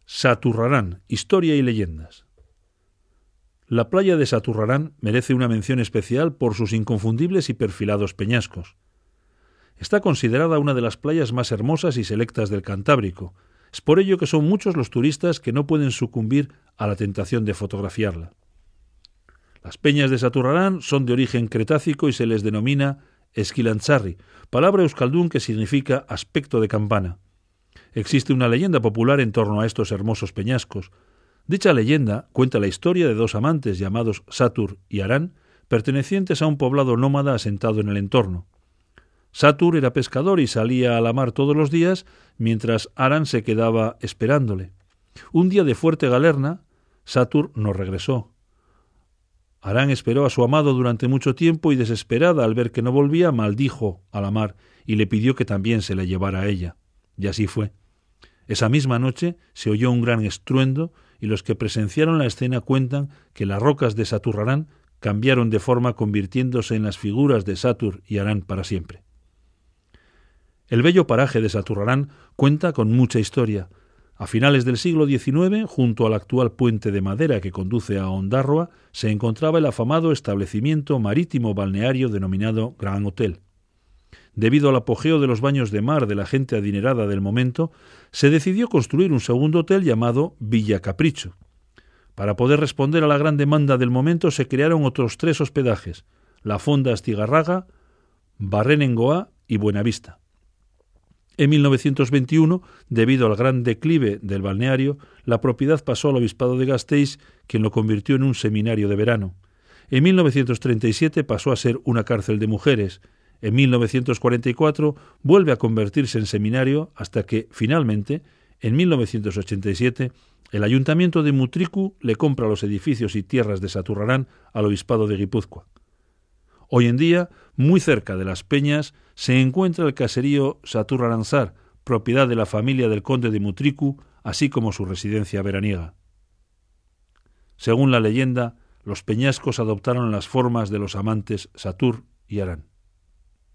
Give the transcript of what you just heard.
Saturrarán, historia y leyendas. La playa de Saturrarán merece una mención especial por sus inconfundibles y perfilados peñascos. Está considerada una de las playas más hermosas y selectas del Cantábrico. Es por ello que son muchos los turistas que no pueden sucumbir a la tentación de fotografiarla. Las peñas de Saturrarán son de origen cretácico y se les denomina esquilantzarri, palabra euskaldún que significa aspecto de campana. Existe una leyenda popular en torno a estos hermosos peñascos. Dicha leyenda cuenta la historia de dos amantes llamados Satur y Arán, pertenecientes a un poblado nómada asentado en el entorno. Satur era pescador y salía a la mar todos los días, mientras Arán se quedaba esperándole. Un día de fuerte galerna, Satur no regresó. Arán esperó a su amado durante mucho tiempo y, desesperada al ver que no volvía, maldijo a la mar y le pidió que también se la llevara a ella. Y así fue. Esa misma noche se oyó un gran estruendo y los que presenciaron la escena cuentan que las rocas de Saturrarán cambiaron de forma convirtiéndose en las figuras de Satur y Arán para siempre. El bello paraje de Saturrarán cuenta con mucha historia. A finales del siglo XIX, junto al actual puente de madera que conduce a Ondárroa, se encontraba el afamado establecimiento marítimo balneario denominado Gran Hotel. Debido al apogeo de los baños de mar de la gente adinerada del momento, se decidió construir un segundo hotel llamado Villa Capricho. Para poder responder a la gran demanda del momento se crearon otros 3 hospedajes: La Fonda Astigarraga, Barrenengoa y Buenavista. En 1921, debido al gran declive del balneario, la propiedad pasó al obispado de Gasteiz, quien lo convirtió en un seminario de verano. En 1937 pasó a ser una cárcel de mujeres. En 1944 vuelve a convertirse en seminario hasta que, finalmente, en 1987, el ayuntamiento de Mutriku le compra los edificios y tierras de Saturrarán al obispado de Guipúzcoa. Hoy en día, muy cerca de las peñas, se encuentra el caserío Saturraranzar, propiedad de la familia del conde de Mutriku, así como su residencia veraniega. Según la leyenda, los peñascos adoptaron las formas de los amantes Satur y Arán.